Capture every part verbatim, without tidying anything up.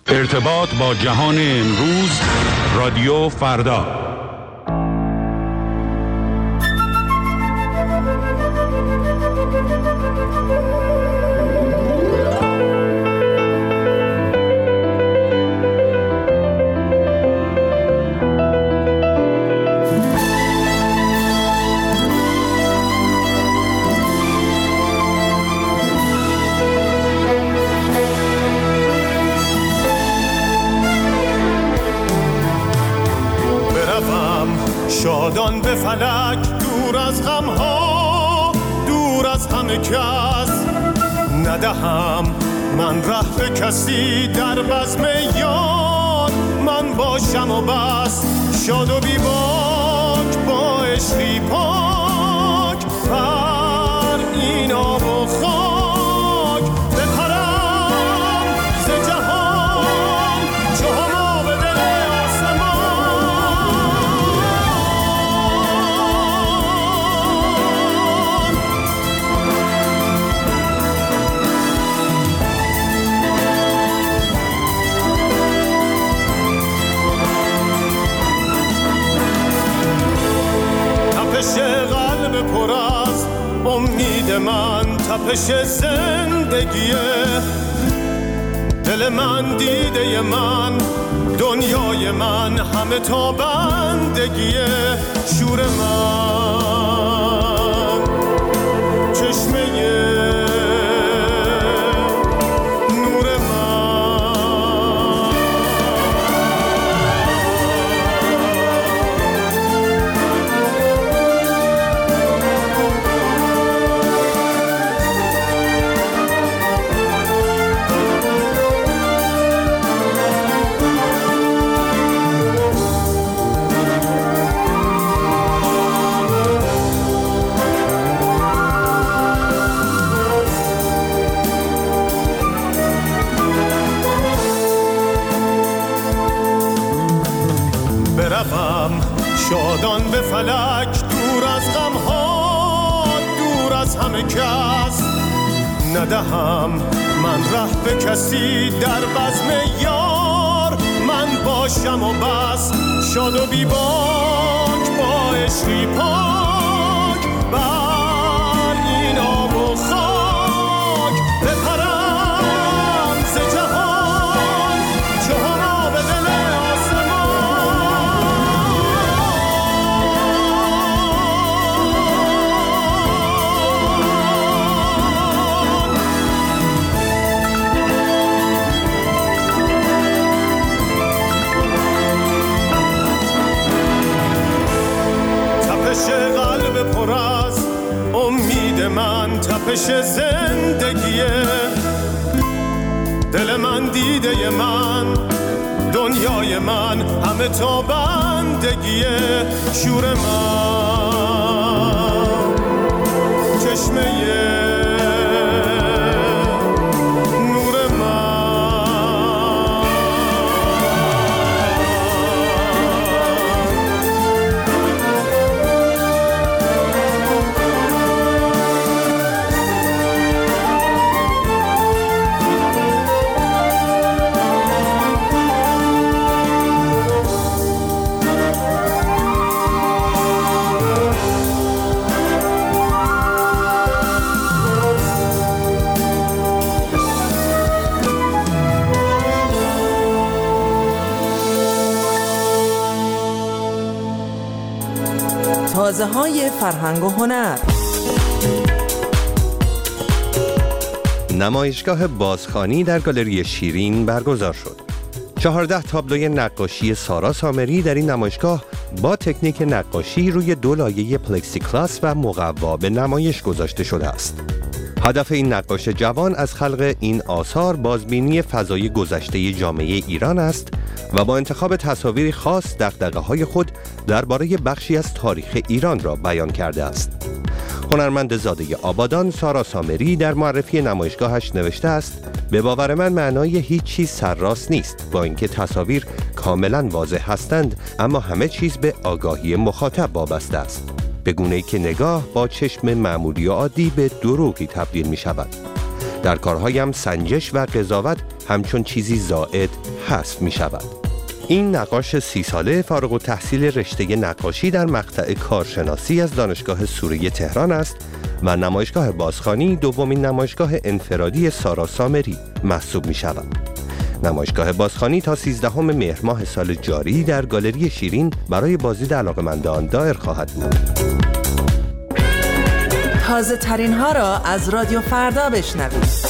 ارتباط با جهان امروز، رادیو فردا. شادان به فلک، دور از غمها، دور از همه کس. ندهم من ره به کسی، در بزم یار من باشم و بس. شاد و بی باک با عشقی پاک، بر این آب و خاک بپرم ز جهان، چو هما به دل تپش قلب پر از امید من، تپش زندگیه. دل من دیده من، دنیای من، همه تا بندگیه. شور من چشمه نور من. شادان به فلک، دور از غمها، دور از همه کس. ندهم من ره به کسی، در بزم یار من باشم و بس. شاد و بی باک با عشقی پاک، بر این آب و خاک بپرم ز جهان، چو هما به دل قلب پر از امید من، تپش زندگیه. دل من دیده من، دنیای من، همه تا بندگیه. شور من چشمه تازه های فرهنگ و هنر. نمایشگاه بازخوانی در گالری شیرین برگزار شد. چهارده تابلوی نقاشی سارا سامری در این نمایشگاه با تکنیک نقاشی روی دو لایه پلکسیکلاس و مقوا به نمایش گذاشته شده است. هدف این نقاش جوان از خلق این آثار بازبینی فضای گذشته جامعه ایران است و با انتخاب تصاویری خاص دغدغه‌های خود درباره بخشی از تاریخ ایران را بیان کرده است. هنرمند زاده آبادان سارا سامری در معرفی نمایشگاهش نوشته است: به باور من معنای هیچ چیز سرراست نیست، با اینکه تصاویر کاملا واضح هستند اما همه چیز به آگاهی مخاطب وابسته است، به گونه‌ای که نگاه با چشم معمولی و عادی به دروغی تبدیل می شود. در کارهایم سنجش و قضاوت همچون چیزی زائد حذف می شود. این نقاش سی ساله فارغ التحصیل رشته نقاشی در مقطع کارشناسی از دانشگاه سوری تهران است و نمایشگاه بازخوانی دومین نمایشگاه انفرادی سارا سامری محسوب می شود. نمایشگاه بازخوانی تا سیزدهم مهر ماه سال جاری در گالری شیرین برای بازدید علاقه‌مندان دایر خواهد بود. تازه ترین ها را از رادیو فردا بشنوید.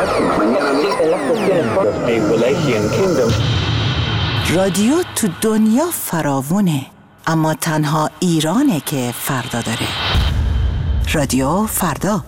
رادیو تو دنیا فراوونه، اما تنها ایرانه که فردا داره. رادیو فردا.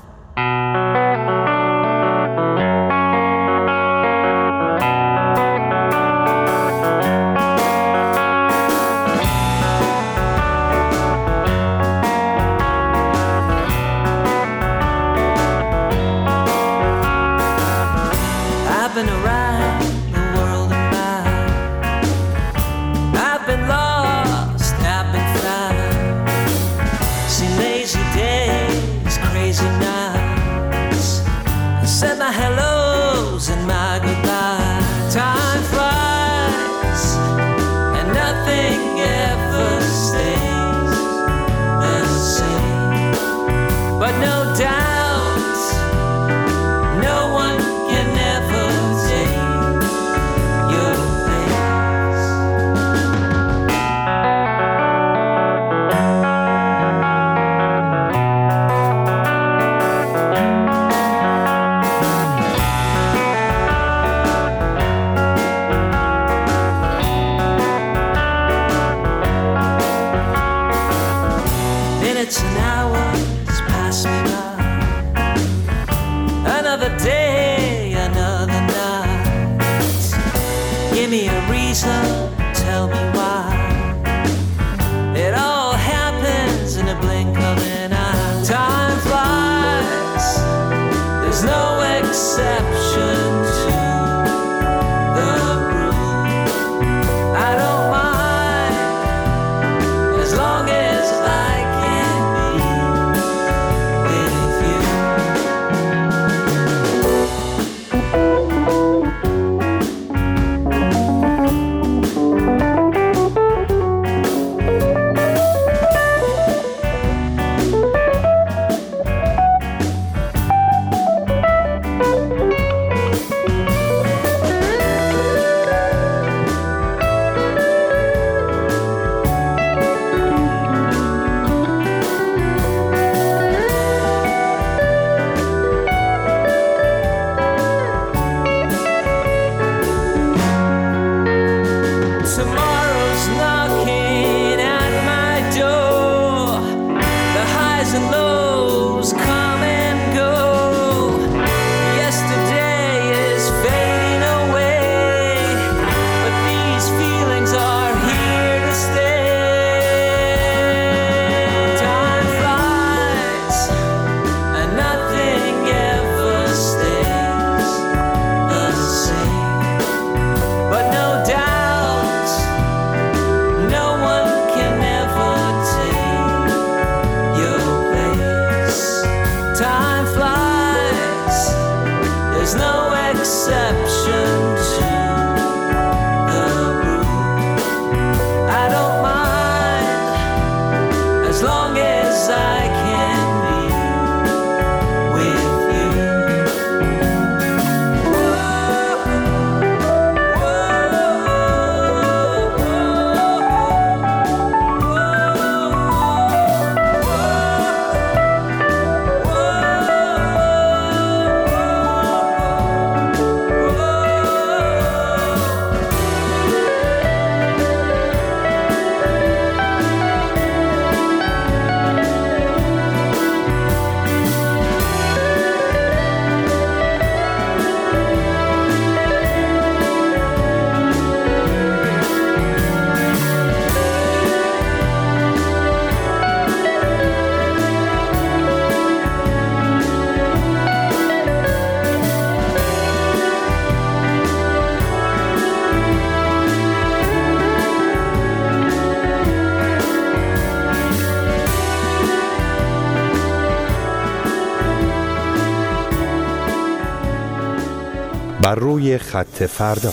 بر روی خط فردا.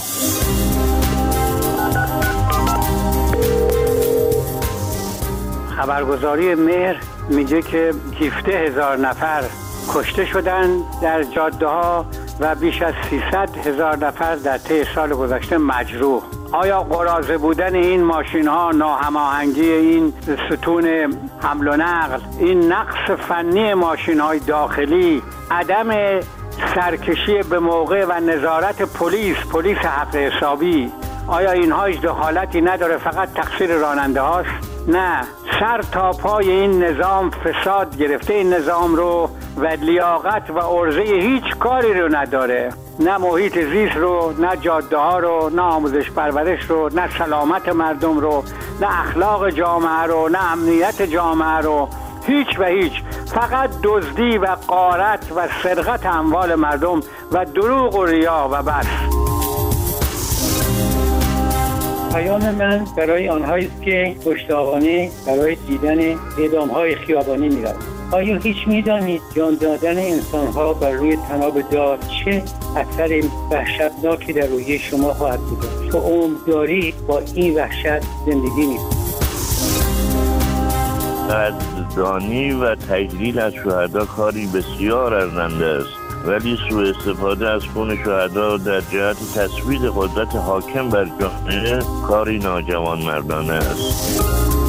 خبرگزاری مهر میگه که هفده هزار نفر کشته شدن در جاده ها و بیش از سیصد هزار نفر در طی سال گذشته مجروح. آیا قراضه بودن این ماشین ها، ناهماهنگی این ستون حمل و نقل، این نقص فنی ماشین های داخلی، عدم سرکشی به موقع و نظارت پلیس پلیس حق حسابی، آیا اینها هیچ دخالتی نداره؟ فقط تقصیر راننده هاست؟ نه، سر تا پای این نظام فساد گرفته این نظام رو و لیاقت و عرضه هیچ کاری رو نداره، نه محیط زیست رو، نه جاده ها رو، نه آموزش پرورش رو، نه سلامت مردم رو، نه اخلاق جامعه رو، نه امنیت جامعه رو، هیچ و هیچ. فقط دزدی و غارت و سرقت اموال مردم و دروغ و ریا و بس. پیام من برای آنهایی است که گشتاقانه برای دیدن اعدام‌های خیابانی می‌روند. آیا هیچ می‌دانید جان دادن انسان‌ها بر روی طناب دار چه اثر وحشتناکی در روی شما خواهد گذاشت؟ تو عمرداری با این وحشت زندگی می‌کنید. قدردانی و تجلیل از شهدا کاری بسیار ارزنده است، ولی سوء استفاده از خون شهدا در جهت تثبیت قدرت حاکم بر جامعه کاری ناجوانمردانه است.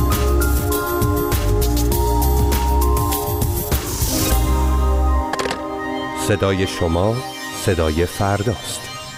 صدای شما صدای فرداست.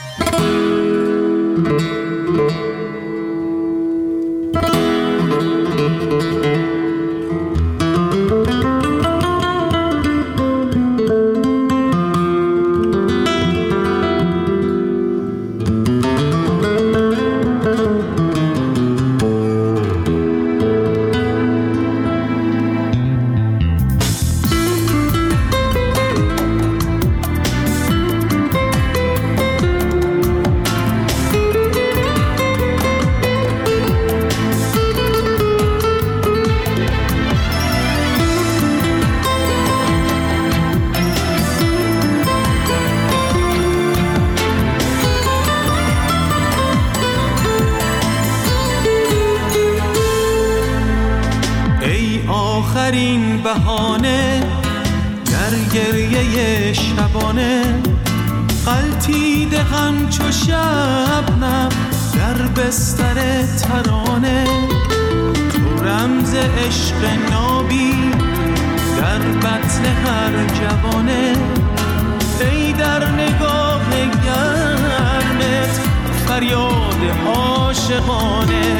آخرین بهانه در گریه شبانه، غلطیده همچو شبنم در بستر ترانه. تو رمز عشق نابی در بطن هر جوانه، ای در نگاه گرمت فریاد عاشقانه.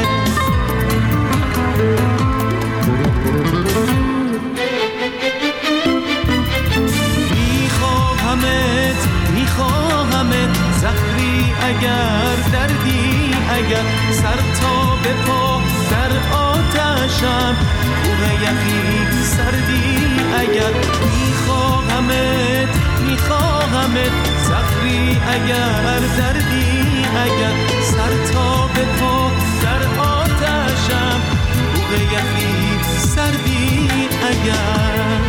میخواهمت میخواهمت زهری اگر دردی اگر، سر تا به پا در آتشم کوه یخی سردی اگر. میخواهمت میخواهمت زهری اگر دردی اگر، سر تا به پا در آتشم کوه یخی سردی اگر.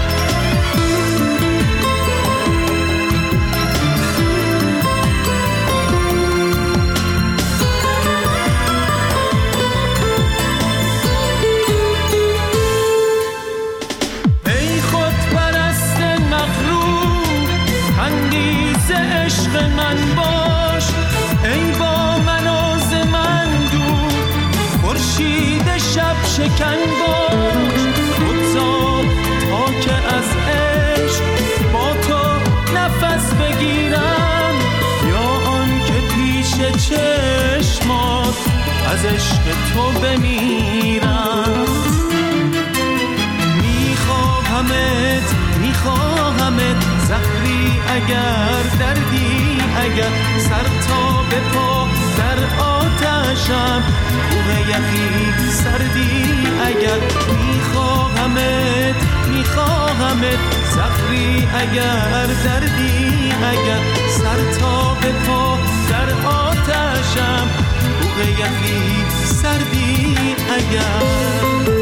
عشق من باش، ای با من و ز من دور، خورشید شب شکن باش. بگذار تا که از عشق با تو نفس بگیرم، یا آن که پیش چشمات از عشق تو بمیرم. میخواهمت میخواهمت زهری اگر دردی اگر، سر تا به پا در آتشم کوه یخی سردی اگر. میخواهمت میخواهمت زهری اگر دردی اگر، سر تا به پا در آتشم کوه یخی سردی اگر.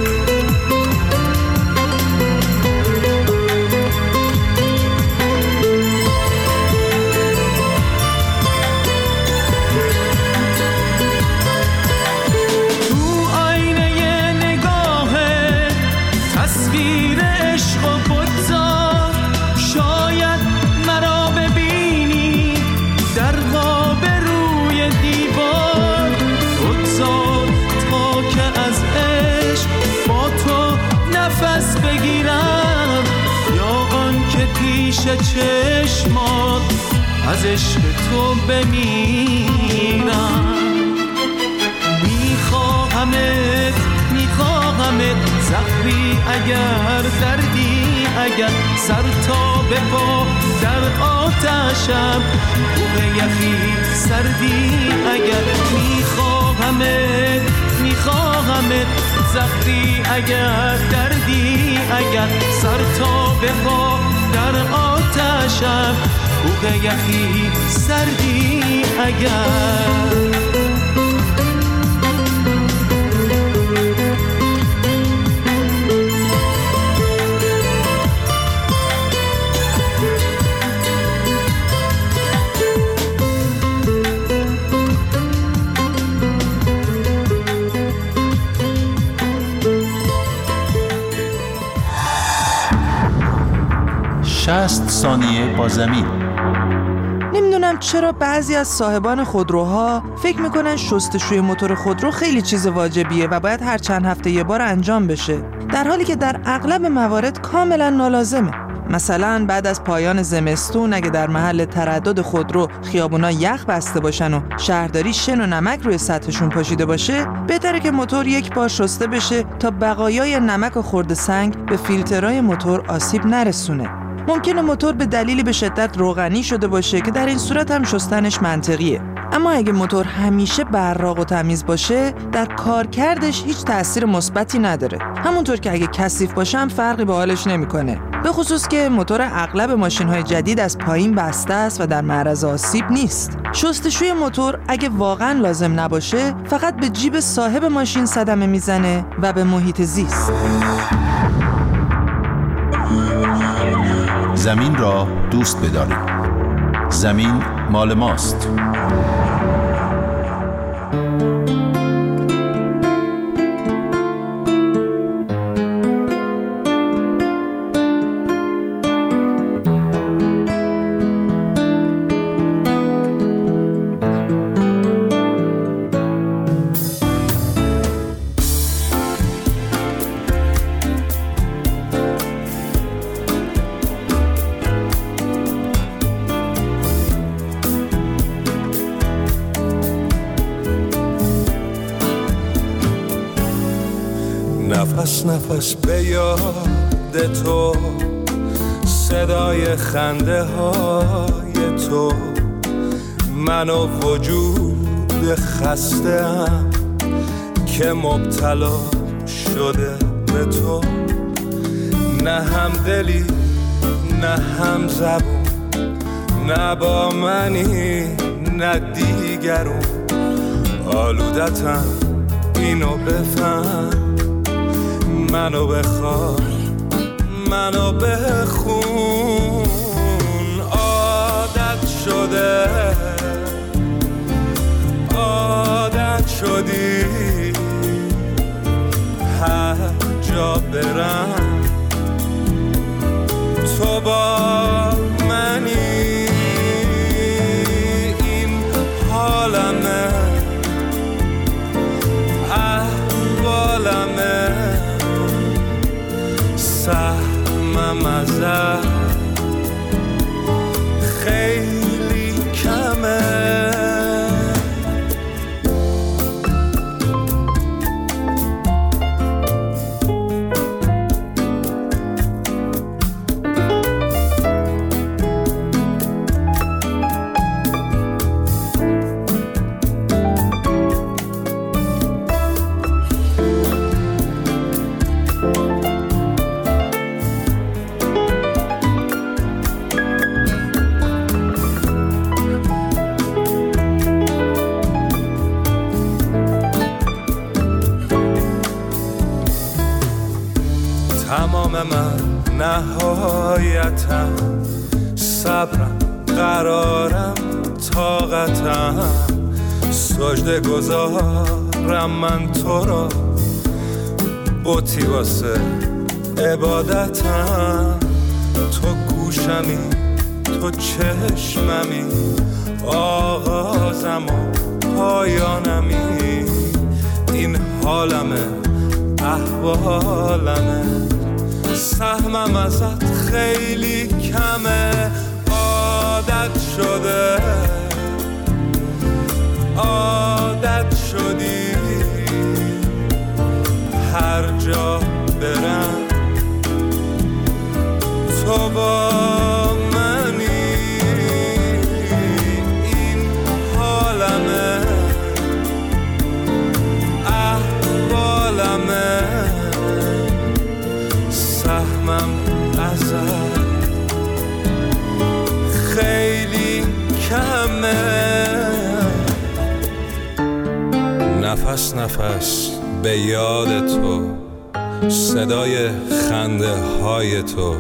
چشمات از عشق تو بمیرم. میخواهمت میخواهمت زهری اگر دردی اگر سر تا به پا در آتشم کوه یخی سردی اگر میخواهمت میخواهمت زهری اگر دردی اگر سر تا به پا در آتشم کوه یخی سردی اگر. شصت ثانیه با زمین. نمیدونم چرا بعضی از صاحبان خودروها فکر میکنن شستشوی موتور خودرو خیلی چیز واجبیه و باید هر چند هفته یه بار انجام بشه، در حالی که در اغلب موارد کاملا نالازمه. مثلا بعد از پایان زمستون اگه در محل تردد خودرو خیابونا یخ بسته باشن و شهرداری شن و نمک روی سطحشون پاشیده باشه، بهتره که موتور یک بار شسته بشه تا بقایای نمک و خرد سنگ به فیلترهای موتور آسیب نرسونه. ممکنه موتور به دلیلی به شدت روغنی شده باشه که در این صورت هم شستنش منطقیه، اما اگه موتور همیشه براق و تمیز باشه در کارکردش هیچ تأثیر مثبتی نداره، همونطور که اگه کثیف باشه هم فرقی به حالش نمیکنه، به خصوص که موتور اغلب ماشین‌های جدید از پایین بسته است و در معرض آسیب نیست. شستشوی موتور اگه واقعا لازم نباشه فقط به جیب صاحب ماشین صدمه میزنه و به محیط زیست. زمین را دوست بدارید. زمین مال ماست. نفس نفس به یاد تو، صدای خنده های تو، من و وجود خسته‌ام که مبتلا شده به تو. نه هم دلی نه هم زبون، نه با منی نه دیگرون. آلودتم اینو بفهم، منو بخواه منو بخون. عادت شده عادت شدی هر جا برم تو با منی. این حالمه احوالمه، سهمم ازت خیلی کمه. تمام من نهایتم، صبرم قرارم طاقتم، سجده گذارم من تو را، بوتی واسه عبادتم. تو گوشمی تو چشممی، آغازم و پایانمی. این حالمه احوالمه، سهمم ازت خیلی کمه، عادت شده عادت شدی هر جا برم تو با منی، این حالمه احوالمه، سهمم ازت خیلی کمه. نفس نفس به یاد تو، صدای خنده های تو،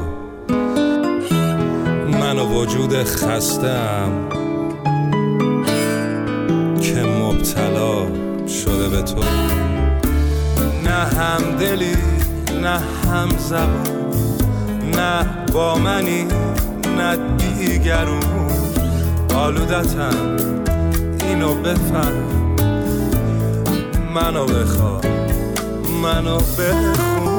من و وجود خسته‌ام که مبتلا شده به تو. نه هم دلی نه هم زبان، نه با منی نه دیگرون، آلودتم اینو بفهم، منو بخواه منو بخون.